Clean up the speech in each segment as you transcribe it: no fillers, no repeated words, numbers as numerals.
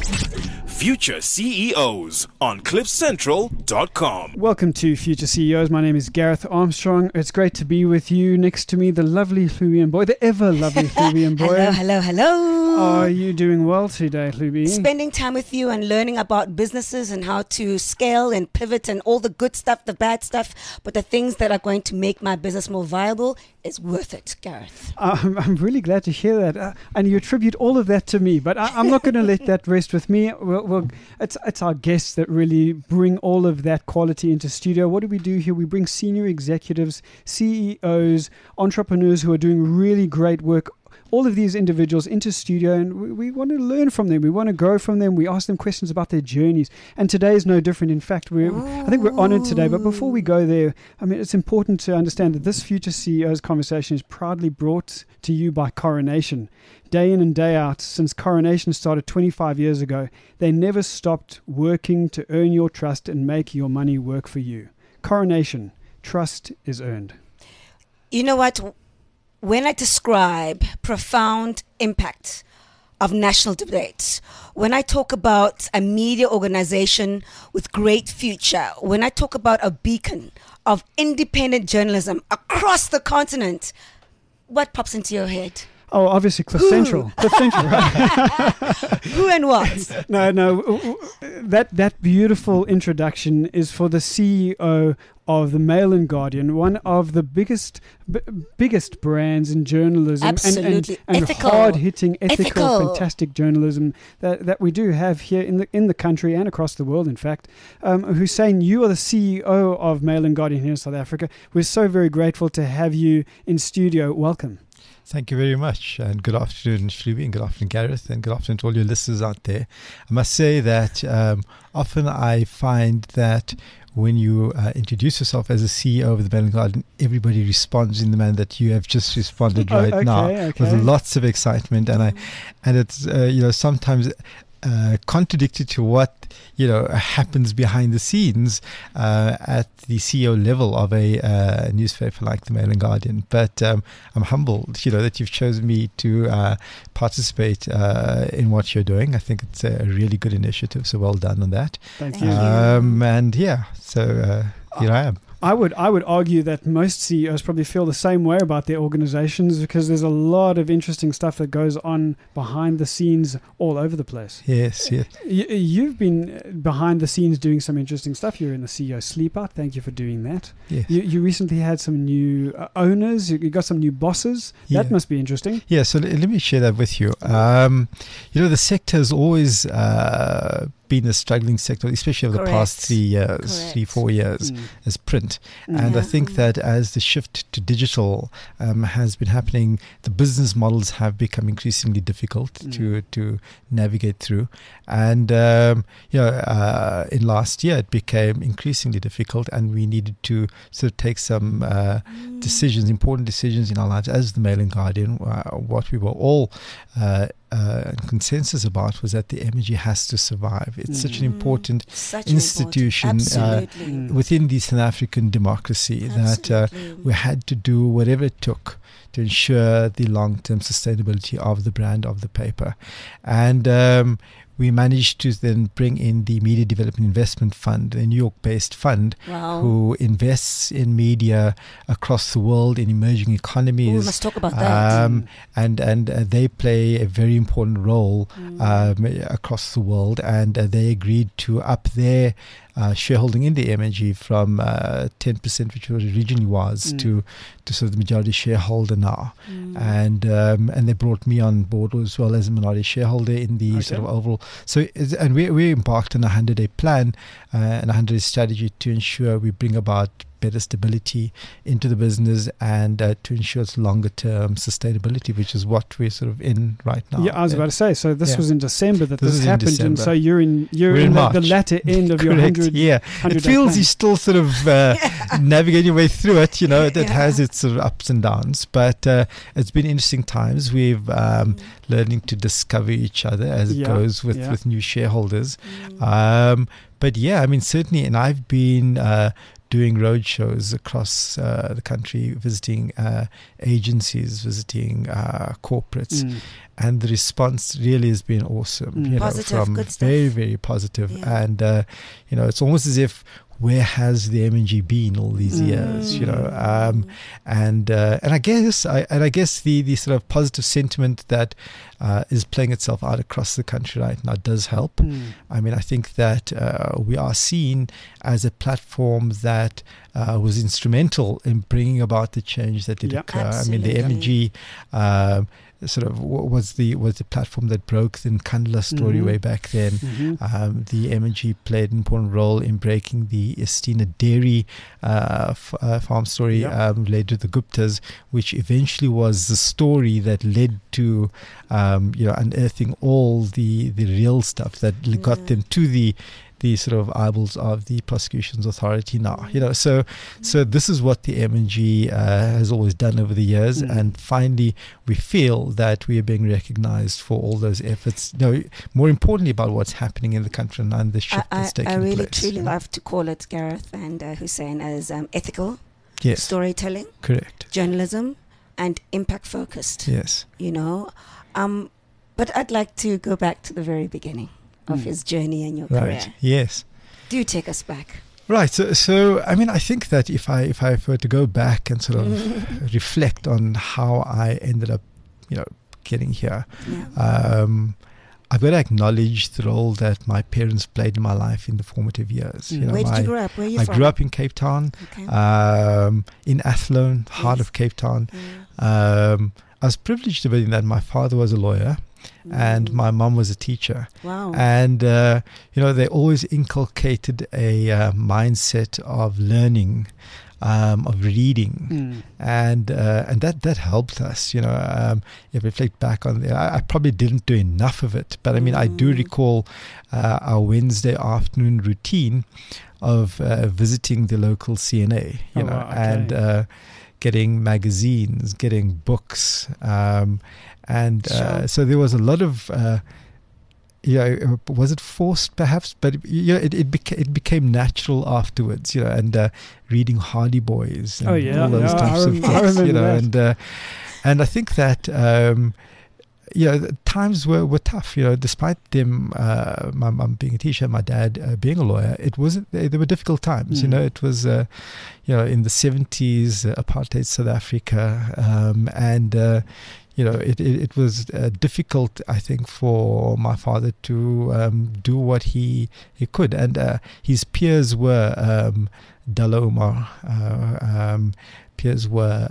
Future CEOs on CliffCentral.com. Welcome to Future CEOs. My name is Gareth Armstrong. It's great to be with you. Next to me, the lovely Hlubi Mboya, the ever lovely Hlubi Mboya. Hello. Are you doing well today, Hlubi? Spending time with you and learning about businesses and how to scale and pivot and all the good stuff, the bad stuff, but the things that are going to make my business more viable is worth it, Gareth. I'm really glad to hear that. And you attribute all of that to me, but I'm not going to let that rest with me. It's our guests that really bring all of that quality into studio. What do we do here? We bring senior executives, CEOs, entrepreneurs who are doing really great work, all of these individuals into studio, and we want to learn from them. We want to grow from them. We ask them questions about their journeys. And today is no different. In fact, I think we're honored today. But before we go there, I mean, it's important to understand that this Future CEOs conversation is proudly brought to you by Coronation. Day in and day out, since Coronation started 25 years ago, they never stopped working to earn your trust and make your money work for you. Coronation, trust is earned. You know what? When I describe profound impact of national debates, when I talk about a media organization with great future, when I talk about a beacon of independent journalism across the continent, what pops into your head? Oh, obviously Cliff Central. Cliff Central, right? Who and what? No. That beautiful introduction is for the CEO of the Mail and Guardian, one of the biggest brands in journalism. Absolutely. And ethical. hard-hitting, ethical, fantastic journalism that we do have here in the country and across the world, in fact. Hussein, you are the CEO of Mail and Guardian here in South Africa. We're so very grateful to have you in studio. Welcome. Thank you very much, and good afternoon, Hlubi, and good afternoon, Gareth, and good afternoon to all your listeners out there. I must say that often I find that when you introduce yourself as a CEO of the Mail and Guardian, everybody responds in the manner that you have just responded now, with lots of excitement, and it's sometimes contradicted to what happens behind the scenes at the CEO level of a newspaper like the Mail and Guardian. But I'm humbled, that you've chosen me to participate in what you're doing. I think it's a really good initiative, so well done on that. Thank you. And yeah, so here I am. I would argue that most CEOs probably feel the same way about their organizations, because there's a lot of interesting stuff that goes on behind the scenes all over the place. Yes. You've been behind the scenes doing some interesting stuff. You're in the CEO Sleep Out. Thank you for doing that. Yes. You recently had some new owners. You got some new bosses. That must be interesting. Yeah, so let me share that with you. The sector has always been a struggling sector, especially over the past 3 years, 4 years, as print. And I think that as the shift to digital has been happening, the business models have become increasingly difficult to navigate through. And in last year, it became increasingly difficult, and we needed to sort of take some important decisions in our lives as the Mail and Guardian. What we were all consensus about was that the MG has to survive. It's such an important institution within the South African democracy that we had to do whatever it took to ensure the long-term sustainability of the brand of the paper. And we managed to then bring in the Media Development Investment Fund, a New York-based fund who invests in media across the world in emerging economies. We must talk about that. And they play a very important role across the world, and they agreed to up their shareholding in the MNG from 10%, which it originally was, to sort of the majority shareholder now. And they brought me on board as well as a minority shareholder in the sort of overall. So, and we embarked on a 100-day plan and a 100-day strategy to ensure we bring about better stability into the business and to ensure its longer term sustainability, which is what we're sort of in right now. Yeah, I was about to say, so this was in December that this happened, and so you're in the latter end of your 100. Yeah, it feels you're still sort of navigating your way through it. It has its sort of ups and downs, but it's been interesting times. We've learning to discover each other as it goes with new shareholders. But yeah, I mean, certainly, and I've been doing road shows across the country, visiting agencies, visiting corporates, and the response really has been awesome. Positive, good stuff. Very, very positive. Yeah. And it's almost as if, where has the M&G been all these years? And I guess the sort of positive sentiment that is playing itself out across the country right now does help. I mean, I think that we are seen as a platform that was instrumental in bringing about the change that did occur. Absolutely. I mean, the M&G sort of was the platform that broke the Nkandla story way back then. The M&G played an important role in breaking the Estina dairy farm story related to the Guptas, which eventually was the story that led to unearthing all the real stuff that got them to the sort of eyeballs of the prosecution's authority now. So this is what the M&G has always done over the years, and finally we feel that we are being recognized for all those efforts. More importantly, about what's happening in the country now and the shift that's taking place. I really truly love to call it, Gareth and Hussein, as ethical storytelling, correct, journalism, and impact focused. Yes, but I'd like to go back to the very beginning of his journey and your career. Yes. Do take us back. Right. So I mean, I think that if I were to go back and sort of reflect on how I ended up, getting here, I've got to acknowledge the role that my parents played in my life in the formative years. Where did you grow up? Where are you from? I grew up in Cape Town, in Athlone, heart of Cape Town. I was privileged to be in that my father was a lawyer. And my mum was a teacher. Wow. And, they always inculcated a mindset of learning, of reading. And that helped us, if I reflect back on it. I probably didn't do enough of it. But, I mean, I do recall our Wednesday afternoon routine of visiting the local CNA, and getting magazines, getting books, so there was a lot of, was it forced perhaps? But it became natural afterwards, and reading Hardy Boys and all those types of books, and I think that times were tough, despite them, my mum being a teacher, my dad being a lawyer. There were difficult times, it was, in the 70s, apartheid South Africa, it was difficult, I think, for my father to do what he could. And his peers were Dalla Umar, peers were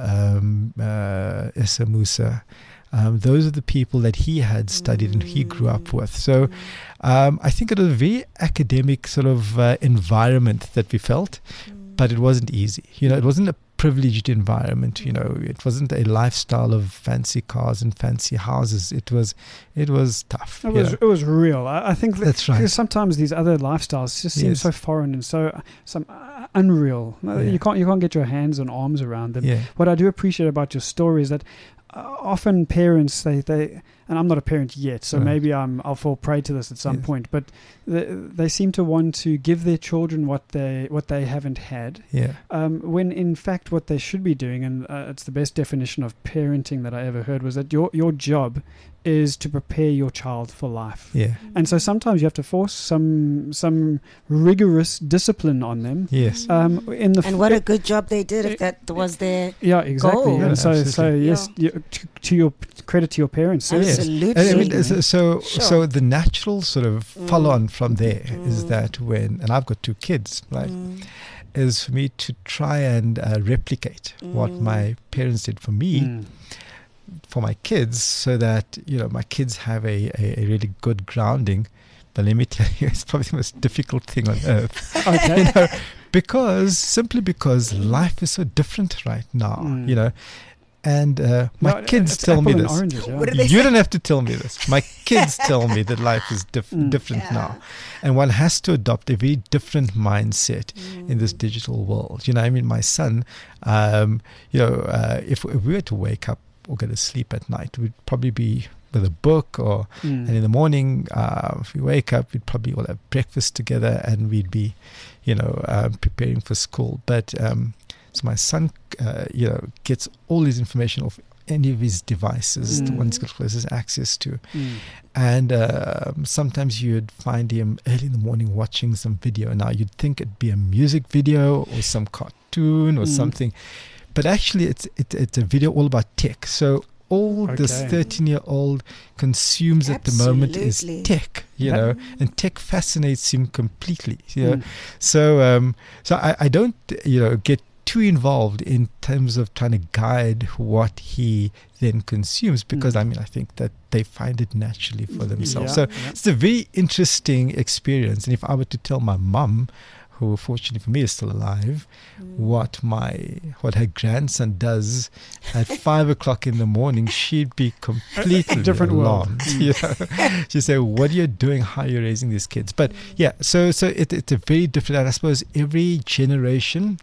Issa Musa. Those are the people that he had studied and he grew up with. So I think it was a very academic sort of environment that we felt, but it wasn't easy. It wasn't a privileged environment. It wasn't a lifestyle of fancy cars and fancy houses. It was tough. It was real. I think that's right. Because sometimes these other lifestyles just seem so foreign and so unreal. You can't get your hands and arms around them. What I do appreciate about your story is that often parents, they and I'm not a parent yet, so maybe I'll fall prey to this at some point, but they seem to want to give their children what they haven't had, when in fact what they should be doing, and it's the best definition of parenting that I ever heard, was that your job is to prepare your child for life. And so sometimes you have to force some rigorous discipline on them. And what a good job they did if that was their goal. And so yes, to your credit to your parents. Absolutely. I mean, so the natural sort of follow on from there is that and I've got 2 kids, right, is for me to try and replicate what my parents did for me, for my kids, so that my kids have a really good grounding. But let me tell you, it's probably the most difficult thing on earth. Simply because life is so different right now. And my kids tell me this. Oranges, You don't have to tell me this. My kids tell me that life is different now. And one has to adopt a very different mindset in this digital world. I mean, my son, if we were to wake up or go to sleep at night, we'd probably be with a book, or and in the morning, if we wake up, we'd probably all have breakfast together, and we'd be, preparing for school. But so my son, gets all his information off any of his devices, the ones he's got closest access to. And sometimes you'd find him early in the morning watching some video. Now you'd think it'd be a music video or some cartoon or something, but actually it's a video all about tech. So all this 13-year-old consumes at the moment is tech, and tech fascinates him completely. So I don't get too involved in terms of trying to guide what he then consumes, because I think that they find it naturally for themselves. It's a very interesting experience. And if I were to tell my mum, who fortunately for me is still alive, what her grandson does at 5 o'clock in the morning, she'd be completely different alarmed. She'd say, "What are you doing? How are you raising these kids?" But so it's a very different. And I suppose every generation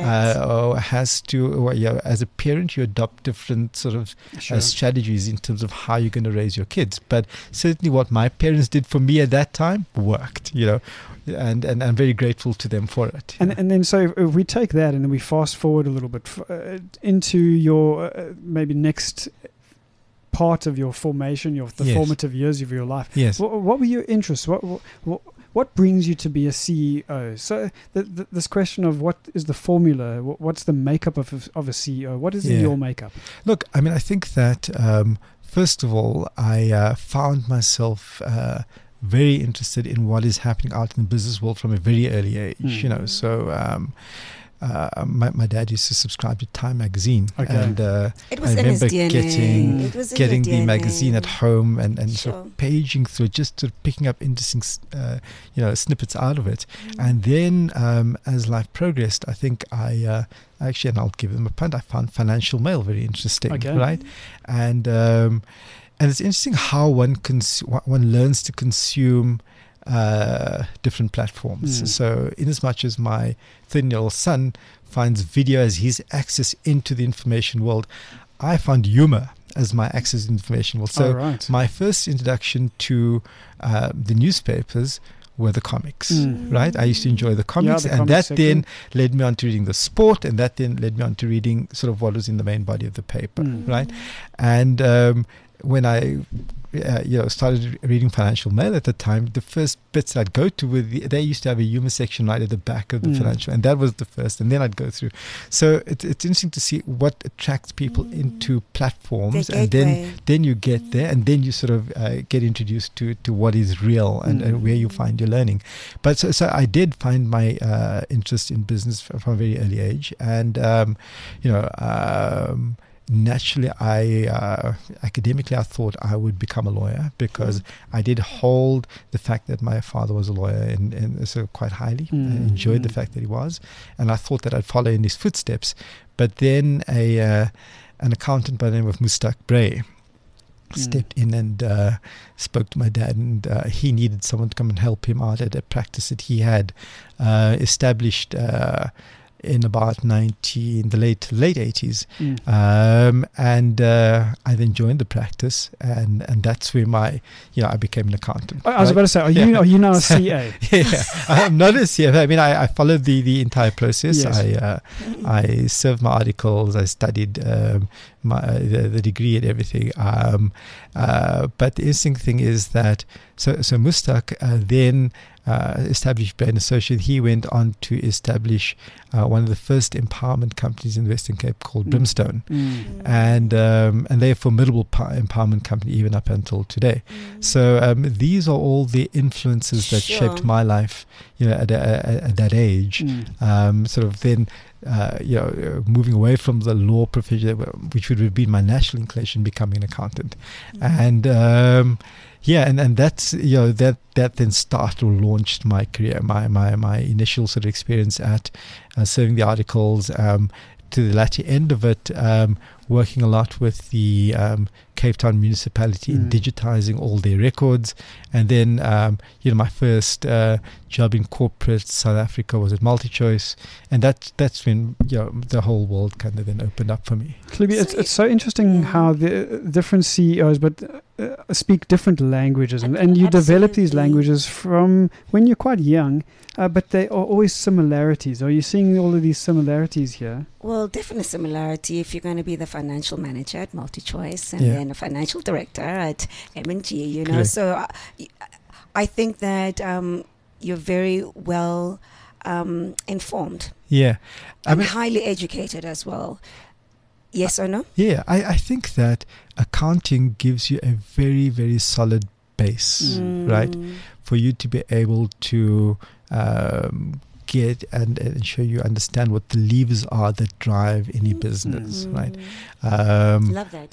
has to, as a parent, you adopt different sort of strategies in terms of how you're going to raise your kids. But certainly, what my parents did for me at that time worked. And I'm very grateful to them for it. And then so if we take that and then we fast forward a little bit into your maybe next part of your formation, the formative years of your life. Yes. What were your interests? What brings you to be a CEO? So this question of what is the formula? What's the makeup of a CEO? What is in your makeup? Look, I think that first of all, I found myself very interested in what is happening out in the business world from a very early age. So my dad used to subscribe to Time magazine, and it was I remember getting the magazine at home and sort of paging through, just sort of picking up interesting snippets out of it. And then as life progressed, I think I actually, and I'll give them a punt, I found Financial Mail very interesting, right? And it's interesting how one learns to consume different platforms. So in as much as my 13-year-old son finds video as his access into the information world, I found humor as my access to the information world. So my first introduction to the newspapers were the comics, right? I used to enjoy the comics, and that then led me on to reading the sport, and that then led me on to reading sort of what was in the main body of the paper, right? And when I started reading Financial Mail at the time, the first bits I'd go to they used to have a humor section right at the back of the Financial, and that was the first, and then I'd go through. So it's interesting to see what attracts people into platforms, and then you get there, and then you sort of get introduced to what is real and where you find your learning. But so I did find my interest in business from a very early age, and naturally, academically, I thought I would become a lawyer, because I did hold the fact that my father was a lawyer and so quite highly. I enjoyed the fact that he was, and I thought that I'd follow in his footsteps. But then an accountant by the name of Mustak Bray stepped in and spoke to my dad, and he needed someone to come and help him out at a practice that he had established in about in the late 80s, and I then joined the practice, and that's where I became an accountant. I was about to say, are you now a CA? I'm not a CA. I mean, I followed the entire process. Yes. I served my articles. I studied the degree and everything. But the interesting thing is that so Mustak then established Bray & Associate. He went on to establish one of the first empowerment companies in the Western Cape called Brimstone, and they're a formidable empowerment company even up until today. So these are all the influences that shaped my life, at that age. Sort of then moving away from the law profession, which would have been my natural inclination, becoming an accountant, and that's that then started or launched my career, my initial sort of experience at serving the articles, to the latter end of it, working a lot with the Cape Town municipality in digitizing all their records, and then my first job in corporate South Africa was at MultiChoice, and that's when the whole world kind of then opened up for me. Klubi, it's so interesting how the different CEOs speak different languages, and you develop these languages from when you're quite young, but they are always similarities. Are you seeing all of these similarities here? Well, definitely similarity if you're going to be the financial manager at MultiChoice and then a financial director at M&G, you know. Correct. So I think that you're very well informed. Yeah. And highly educated as well. Yes or no? Yeah, I think that accounting gives you a very, very solid base, right? For you to be able to get and ensure you understand what the levers are that drive any business, right? Love that.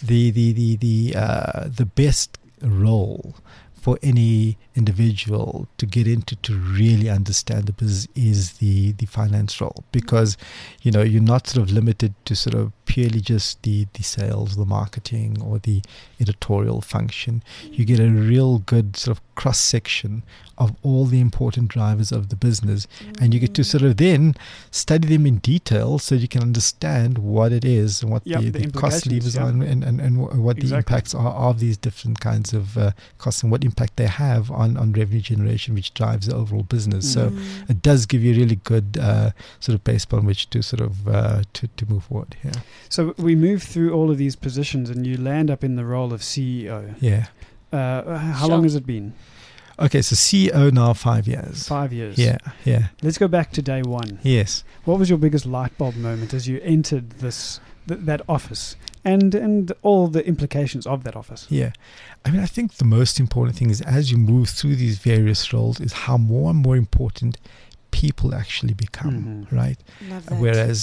The best role for any individual to get into to really understand the business is the finance role, because you're not sort of limited to sort of purely just the sales, the marketing, or the editorial function. You get a real good sort of cross section of all the important drivers of the business, and you get to sort of then study them in detail so you can understand what it is and what the cost levers are and what the impacts are of these different kinds of costs and what impact they have on revenue generation, which drives the overall business. So it does give you a really good sort of base on which to sort of to move forward. Yeah. So we move through all of these positions, and you land up in the role of CEO. Yeah. How long has it been? Okay, so CEO now 5 years. 5 years. Yeah. Let's go back to day one. Yes. What was your biggest light bulb moment as you entered that office, and all the implications of that office? Yeah. I think the most important thing is as you move through these various roles is how more and more important people actually become, right? Love that. Whereas,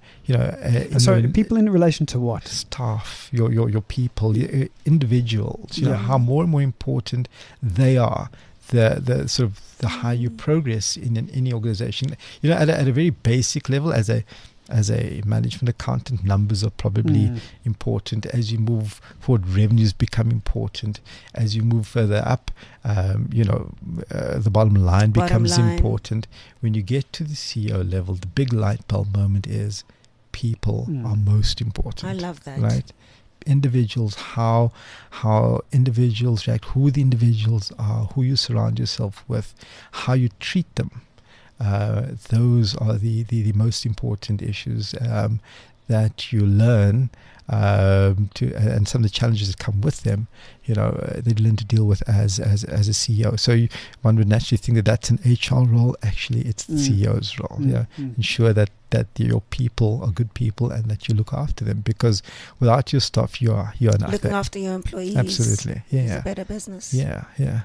so people in relation to what? Staff, your people, your individuals, how more and more important they are. The sort of the higher you progress in any organization, at a very basic level, as a management accountant, numbers are probably important. As you move forward, revenues become important. As you move further up, the bottom line becomes important. When you get to the CEO level, the big light bulb moment is people are most important. I love that. Right? Individuals, how individuals react, who the individuals are, who you surround yourself with, how you treat them. Those are the most important issues that you learn and some of the challenges that come with them. They learn to deal with as a CEO. So one would naturally think that that's an HR role. Actually, it's the CEO's role. Ensure that your people are good people and that you look after them, because without your staff, you are nothing. Looking after your employees. Absolutely. It's a better business. Yeah.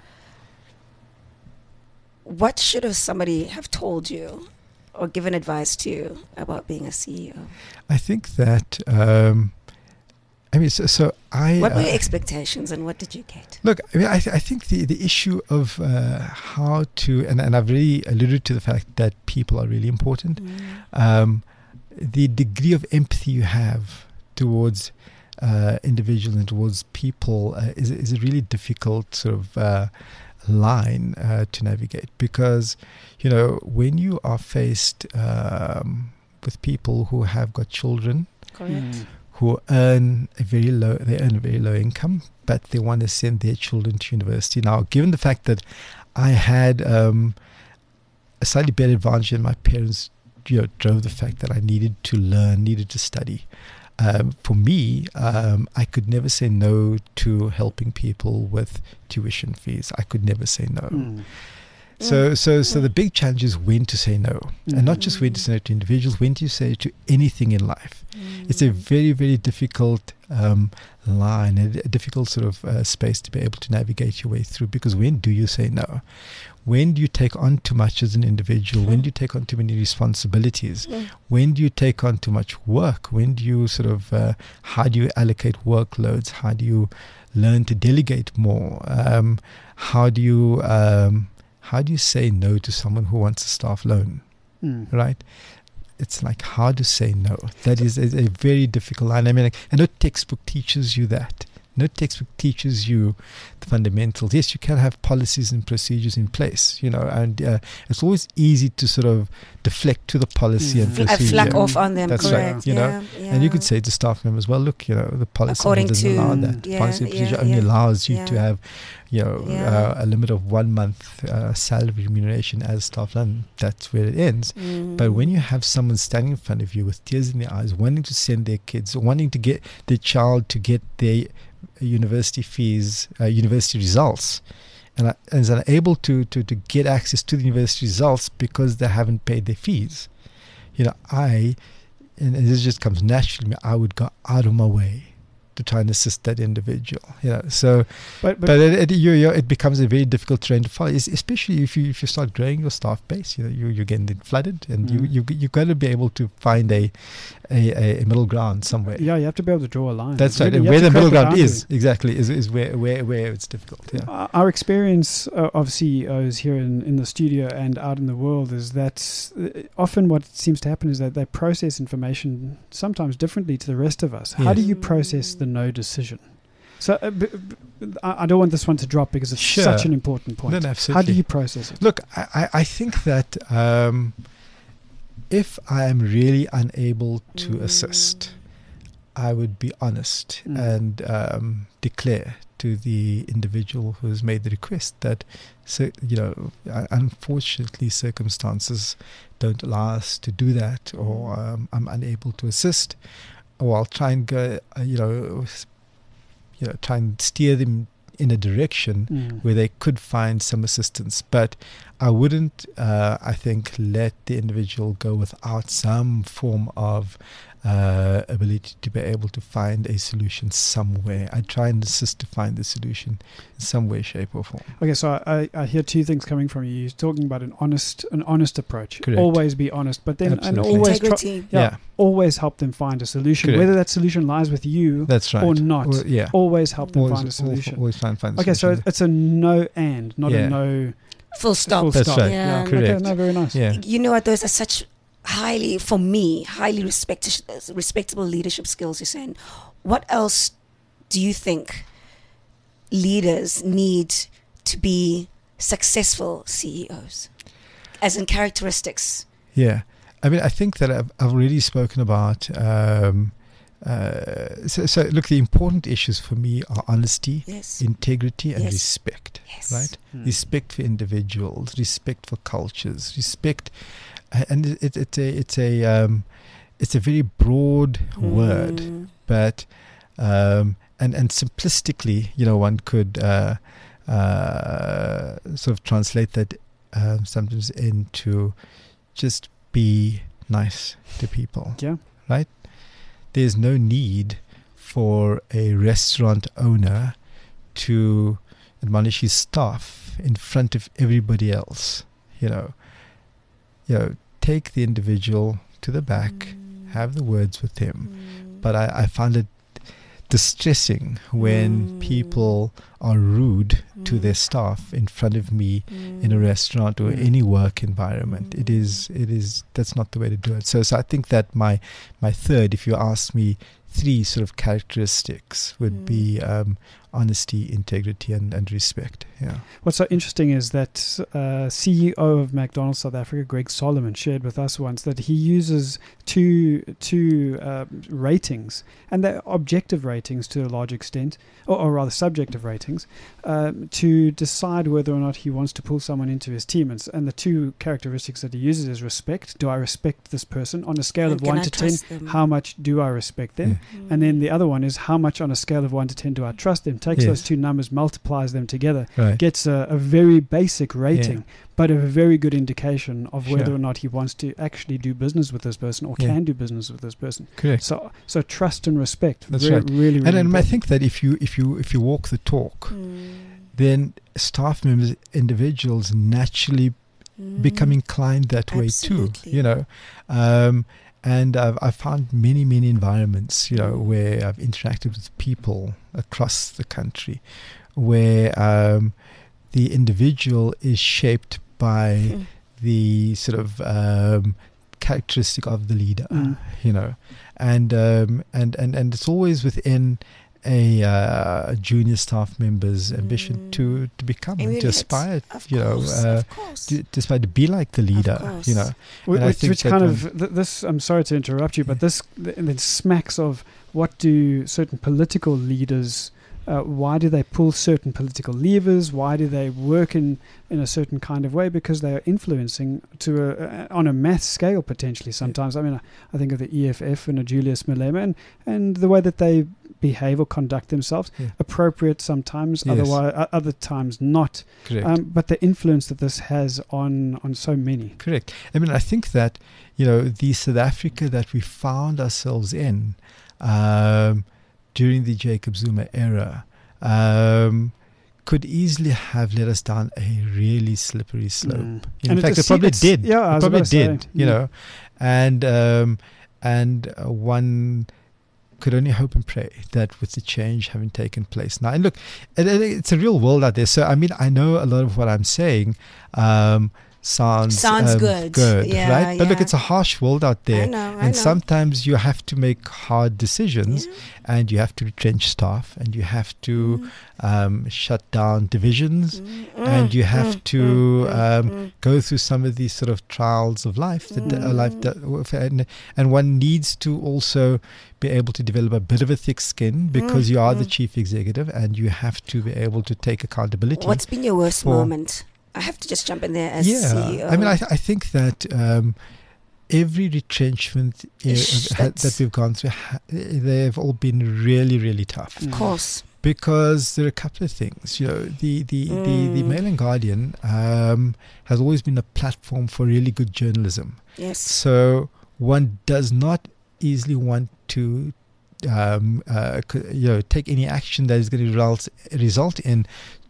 What should somebody have told you or given advice to you about being a CEO? I think that, what were your expectations and what did you get? Look, I think the issue of how to, and I've really alluded to the fact that people are really important. The degree of empathy you have towards individuals and towards people is a really difficult sort of line to navigate, because when you are faced with people who have got children, correct, who earn a very low income, but they want to send their children to university. Now, given the fact that I had a slightly better advantage than my parents, drove the fact that I needed to learn, needed to study. For me, I could never say no to helping people with tuition fees. I could never say no. So the big challenge is when to say no, and not just when to say no to individuals, when to say to anything in life. It's a very, very difficult line, a difficult sort of space to be able to navigate your way through, because when do you say no? When do you take on too much as an individual? When do you take on too many responsibilities? When do you take on too much work? When do you sort of, how do you allocate workloads? How do you learn to delegate more? How do you say no to someone who wants a staff loan? Right? It's like how to say no. That is a very difficult line. I mean, I know textbook teaches you that. No textbook teaches you the fundamentals. Yes, you can have policies and procedures in place, and it's always easy to sort of deflect to the policy and I procedure. flack off on them. That's correct. right. And you could say to staff members, well, look, the policy According doesn't to- allow that. The policy and procedure only allows you to have, a limit of 1 month salary remuneration as staff, and that's where it ends. But when you have someone standing in front of you with tears in their eyes, wanting to send their kids, wanting to get their child to get their university fees, university results, and is unable to get access to the university results because they haven't paid their fees, and this just comes naturally, I would go out of my way to try and assist that individual. So but it becomes a very difficult terrain to follow, especially if you start growing your staff base. You're getting flooded, and you've got to be able to find a middle ground somewhere. Yeah, you have to be able to draw a line. That's right. You And have where to the middle create a ground boundary. is exactly is where it's difficult. Yeah. Our experience of CEOs here in the studio and out in the world is that often what seems to happen is that they process information sometimes differently to the rest of us. How Yes. do you process the no decision? So I don't want this one to drop because it's Sure. such an important point. No, absolutely. How do you process it? Look, I think that if I am really unable to assist, I would be honest and declare to the individual who has made the request that, unfortunately, circumstances don't allow us to do that, or I'm unable to assist, or I'll try and go, try and steer them in a direction where they could find some assistance. But I wouldn't, I think, let the individual go without some form of ability to be able to find a solution somewhere. I try and assist to find the solution in some way, shape, or form. Okay, so I hear two things coming from you. You're talking about an honest approach. Correct. Always be honest, but then and Absolutely. always Integrity. always help them find a solution, Correct. whether that solution lies with you That's right. or not. Always help them Always, find a solution. always try and find a Okay, so solution. it's a no and, not Yeah. a no Full stop. full That's stop. right. Yeah. Okay, Correct. no, very nice. Yeah. You know what? Those are such highly respectable leadership skills, you're saying. What else do you think leaders need to be successful CEOs? As in characteristics. Yeah. I mean, I think that I've already spoken about. So look, the important issues for me are honesty, Yes. integrity, and Yes. respect. Yes. Right? Respect for individuals, respect for cultures, respect, and it's a very broad word, but and simplistically, one could sort of translate that sometimes into just be nice to people. Yeah. Right? There's no need for a restaurant owner to admonish his staff in front of everybody else. Take the individual to the back, have the words with him. But I find it distressing when people are rude to their staff in front of me in a restaurant or any work environment. It is that's not the way to do it. So I think that my third, if you ask me, 3 sort of characteristics would be honesty, integrity, and respect. Yeah. What's so interesting is that CEO of McDonald's South Africa, Greg Solomon, shared with us once that he uses two ratings, and they're objective ratings to a large extent, or rather subjective ratings, to decide whether or not he wants to pull someone into his team. And the 2 characteristics that he uses is respect. Do I respect this person? On a scale of And can 1 I to 10, trust them? how much do I respect them? And then the other one is how much on a scale of 1 to 10 do I trust them? Takes Yes. those 2 numbers, multiplies them together, Right. gets a very basic rating, Yeah. but a very good indication of whether Sure. or not he wants to actually do business with this person or Yeah. can do business with this person. Correct. So trust and respect. That's really, right. Really, really And I important. think that if you walk the talk, then staff members, individuals naturally become inclined that way too. Absolutely. And I've found many environments, where I've interacted with people across the country, where the individual is shaped by the sort of characteristic of the leader, and it's always within a junior staff member's ambition to become and to Emulate. aspire, Of you know, course, of course. to aspire to be like the leader, course. you know. And I Which, think which that kind when- of this? I'm sorry to interrupt you, but this then smacks of what do certain political leaders? Why do they pull certain political levers? Why do they work in a certain kind of way? Because they are influencing on a mass scale potentially sometimes. I mean, I think of the EFF and a Julius Malema and the way that they behave or conduct themselves, Yeah. appropriate sometimes, Yes. otherwise other times not. Correct. But the influence that this has on so many. Correct. I mean, I think that, you know, the South Africa that we found ourselves in during the Jacob Zuma era could easily have led us down a really slippery slope. Mm. In And fact, it's it probably it's- did. Yeah, I It was probably about to say, did, you know. And one could only hope and pray that with the change having taken place now, and look, it's a real world out there. So I mean, I know a lot of what I'm saying sounds good. Yeah, right? But look, yeah. it's a harsh world out there, I know. and sometimes you have to make hard decisions, Yeah. and you have to retrench staff, and you have to shut down divisions, and you have to go through some of these sort of trials of life and one needs to also be able to develop a bit of a thick skin because you are the chief executive, and you have to be able to take accountability. What's been your worst for- moment? I have to just jump in there as CEO. I mean, I think that every retrenchment that we've gone through, they've all been really, really tough. Of course. Because there are a couple of things. You know, the Mail and Guardian has always been a platform for really good journalism. Yes. So one does not easily want to take any action that is going to result in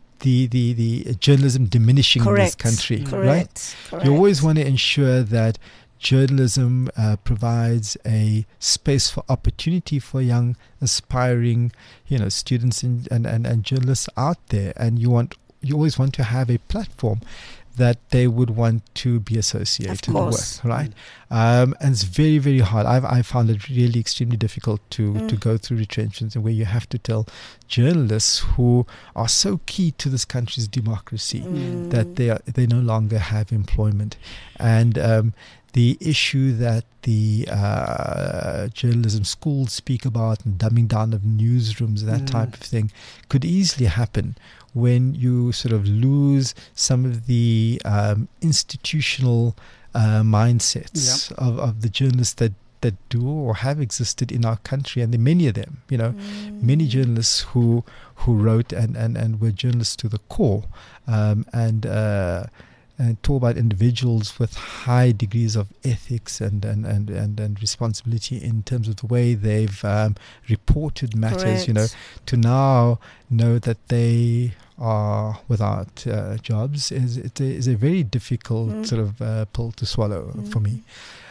the journalism diminishing in this country, right? Correct. You always want to ensure that journalism provides a space for opportunity for young, aspiring, students and journalists out there, and you always want to have a platform that they would want to be associated with, right? And it's very, very hard. I found it really extremely difficult to go through retrenchments, and where you have to tell journalists who are so key to this country's democracy that they no longer have employment. And the issue that the journalism schools speak about, and dumbing down of newsrooms, that type of thing, could easily happen when you sort of lose some of the institutional mindsets of the journalists that do or have existed in our country. And there are many of them, many journalists who wrote and were journalists to the core, and talk about individuals with high degrees of ethics and responsibility in terms of the way they've reported matters. Correct. To now know that they are without jobs is a very difficult sort of pill to swallow for me.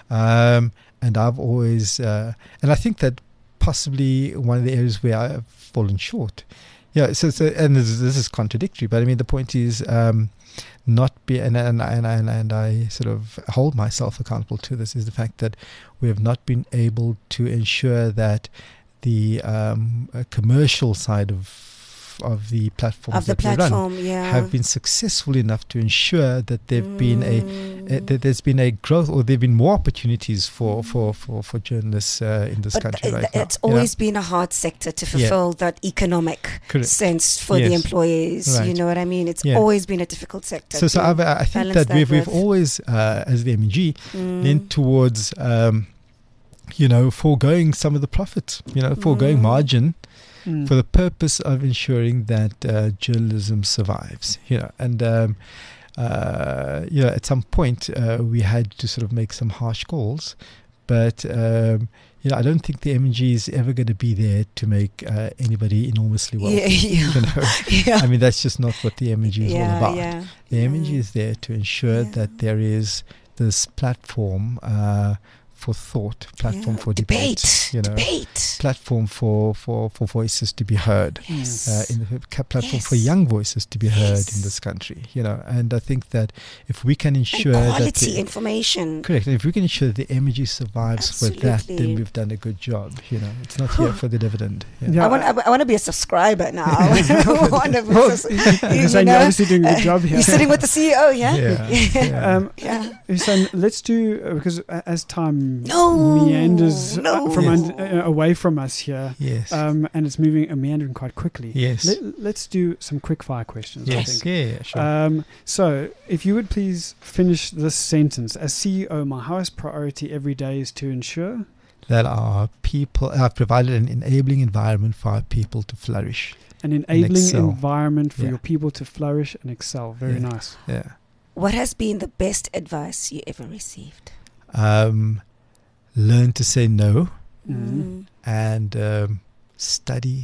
And I've always and I think that possibly one of the areas where I've fallen short. Yeah. So and this is contradictory, but I mean the point is. Not be and I sort of hold myself accountable to this, is the fact that we have not been able to ensure that the commercial side of the platforms that we run have been successful enough to ensure that there've been that there's been a growth, or there've been more opportunities for journalists in this country right now. It's always been a hard sector to fulfill that economic sense for the employees. Right. You know what I mean? It's always been a difficult sector. So I think that we've always, as the MNG, leaned towards, foregoing some of the profits, foregoing margin. For the purpose of ensuring that journalism survives, and at some point we had to sort of make some harsh calls, but I don't think the MNG is ever going to be there to make anybody enormously wealthy. I mean, that's just not what the MNG is all about. The MNG is there to ensure that there is this platform for thought, platform for debate, debate. platform for voices to be heard, platform for young voices to be heard in this country, and I think that if we can ensure and quality that information, correct, if we can ensure that the MG survives with that, then we've done a good job. It's not here for the dividend. Yeah. I want to be a subscriber now. You're obviously doing a good job here. You're sitting with the CEO, So let's do, because as time meanders away from us here, and it's meandering quite quickly. Yes. Let's do some quick fire questions. Yes. I think. Yeah, sure. So if you would please finish this sentence: as CEO, my highest priority every day is to ensure that our people have provided an enabling environment for our people to flourish. An enabling excel. environment for your people to flourish and excel. Very nice. Yeah. What has been the best advice you ever received? Learn to say no, Mm. and study.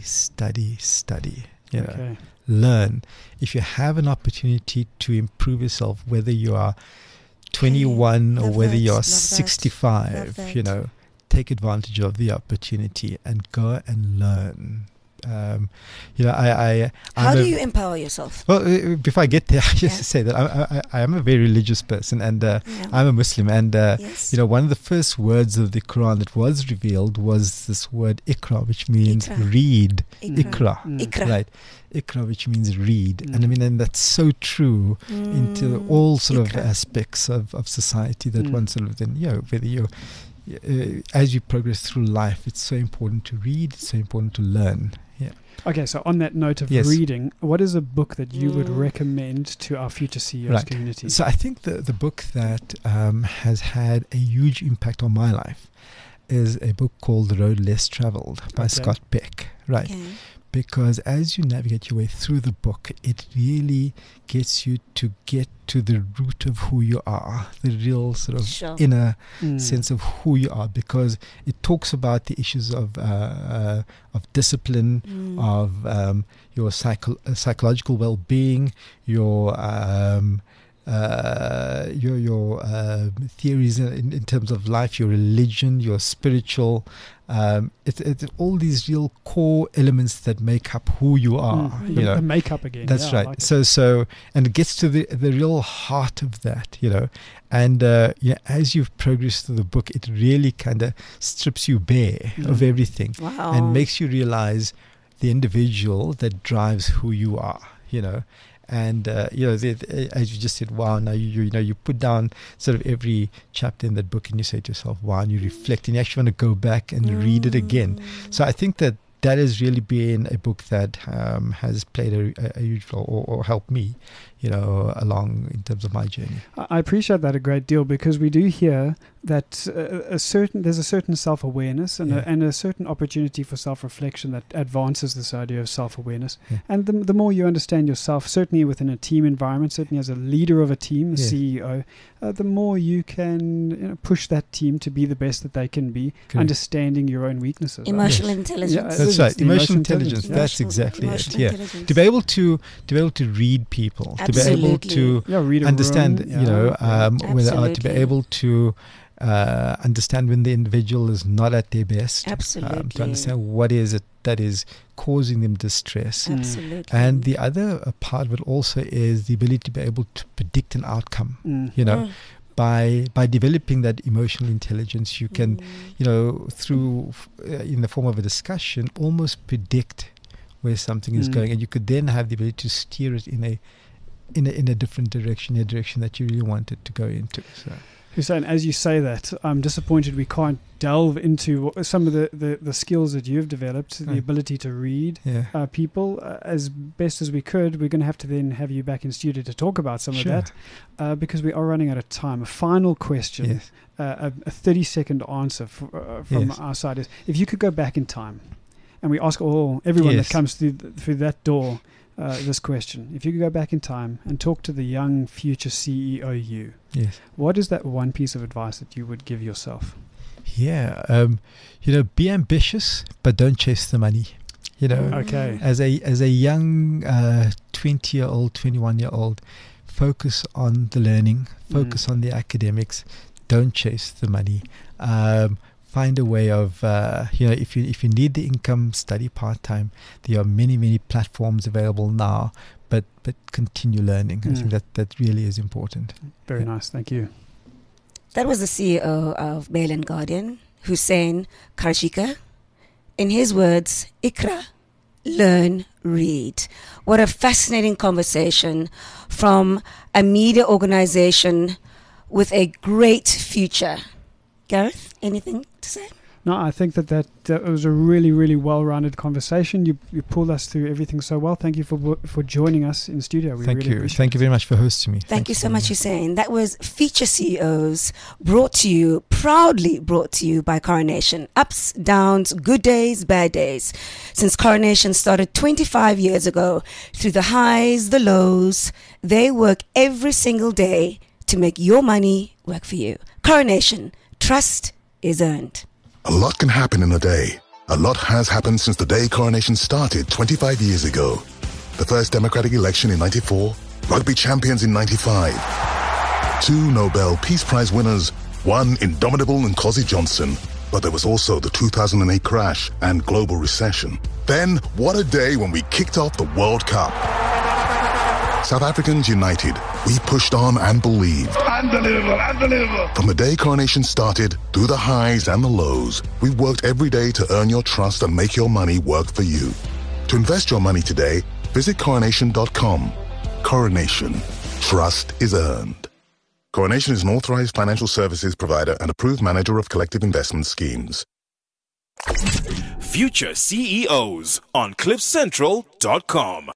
Okay. Learn. If you have an opportunity to improve yourself, whether you are 21 or Love whether that, you are love that, 65, love that. take advantage of the opportunity and go and learn. How I'm do you empower yourself? Well, before I get there, I just say that I am a very religious person, and I'm a Muslim, and Yes. one of the first words of the Quran that was revealed was this word Iqra, which means Iqra. read. Iqra. Iqra, Iqra. right? Iqra, which means read, and that's so true into all sort of Iqra. aspects of society that one sort of then whether you're as you progress through life, it's so important to read, it's so important to learn. Yeah. Okay, so on that note of reading, what is a book that you would recommend to our future CEOs community? So I think the book that has had a huge impact on my life is a book called The Road Less Traveled by Scott Peck. Right. Okay. Because as you navigate your way through the book, it really gets you to get to the root of who you are, the real sort of inner sense of who you are, because it talks about the issues of discipline, of your psychological well-being, your theories in terms of life, your religion, your spiritual. It's all these real core elements that make up who you are. The makeup again. That's right. Like so and it gets to the real heart of that. And as you've progressed through the book, it really kind of strips you bare of everything, and makes you realize the individual that drives who you are. And as you just said, wow, now you put down sort of every chapter in that book and you say to yourself, wow, and you reflect and you actually want to go back and read it again. So I think that has really been a book that has played a huge role or helped me along in terms of my journey. I appreciate that a great deal, because we do hear that there's a certain self-awareness and a certain opportunity for self-reflection that advances this idea of self-awareness. And the more you understand yourself, certainly within a team environment, certainly as a leader of a team, a CEO, the more you can push that team to be the best that they can be, understanding your own weaknesses. Emotional intelligence. Yeah, that's right. Emotional intelligence. That's exactly it. Yeah. To be able to read people, to be able to understand, to be able to understand when the individual is not at their best. Absolutely. To understand what is it that is causing them distress. Absolutely. And the other part of it also is the ability to be able to predict an outcome. By developing that emotional intelligence, you can, through in the form of a discussion, almost predict where something is going, and you could then have the ability to steer it in a different direction, a direction that you really want it to go into. So. Hussein, as you say that, I'm disappointed we can't delve into some of the skills that you've developed, the ability to read people as best as we could. We're going to have to then have you back in studio to talk about some of that, because we are running out of time. A final question, a 30-second answer from our side is, if you could go back in time, and we ask everyone that comes through that door this question. If you could go back in time and talk to the young future CEO what is that one piece of advice that you would give yourself? Be ambitious, but don't chase the money. Okay. As a young 20-year-old, 21-year-old, focus on the learning, focus on the academics. Don't chase the money. Find a way of, if you need the income, study part-time. There are many platforms available now, but continue learning. I think that really is important. Very nice. Thank you. That was the CEO of Mail and Guardian, Hussein Karashika. In his words, Ikra, learn, read. What a fascinating conversation from a media organization with a great future. Gareth, anything to say? No, I think that was a really well-rounded conversation. You pulled us through everything so well. Thank you for joining us in studio. Thank you. Thank you very much for hosting me. Thank you so much, Hussein. That was Feature CEOs, proudly brought to you by Coronation. Ups, downs, good days, bad days. Since Coronation started 25 years ago, through the highs, the lows, they work every single day to make your money work for you. Coronation, trust is earned. A lot can happen in a day. A lot has happened since the day Coronation started 25 years ago. The first democratic election in 94, rugby champions in 95, 2 Nobel Peace Prize winners, one indomitable Nkosi Johnson. But there was also the 2008 crash and global recession. Then, what a day when we kicked off the World Cup. South Africans united. We pushed on and believed. Unbelievable. From the day Coronation started, through the highs and the lows, we worked every day to earn your trust and make your money work for you. To invest your money today, visit coronation.com. Coronation. Trust is earned. Coronation is an authorized financial services provider and approved manager of collective investment schemes. Future CEOs on CliffCentral.com.